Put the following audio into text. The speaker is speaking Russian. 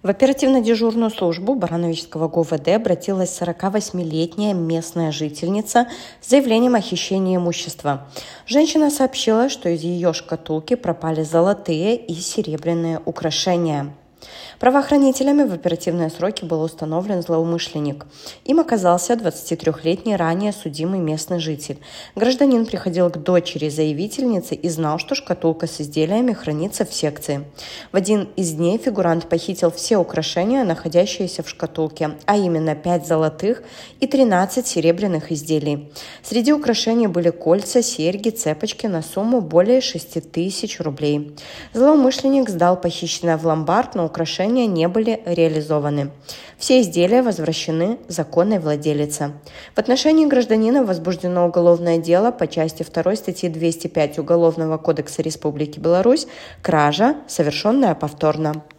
В оперативно-дежурную службу Барановичского ГУВД обратилась 48-летняя местная жительница с заявлением о хищении имущества. Женщина сообщила, что из ее шкатулки пропали золотые и серебряные украшения. Правоохранителями в оперативные сроки был установлен злоумышленник. Им оказался 23-летний ранее судимый местный житель. Гражданин приходил к дочери заявительницы и знал, что шкатулка с изделиями хранится в секции. В один из дней фигурант похитил все украшения, находящиеся в шкатулке, а именно 5 золотых и 13 серебряных изделий. Среди украшений были кольца, серьги, цепочки на сумму более 6000 рублей. Злоумышленник сдал похищенное в ломбард, но украшения не были реализованы. Все изделия возвращены законной владелице. В отношении гражданина возбуждено уголовное дело по части 2 статьи 205 Уголовного кодекса Республики Беларусь «Кража, совершенная повторно».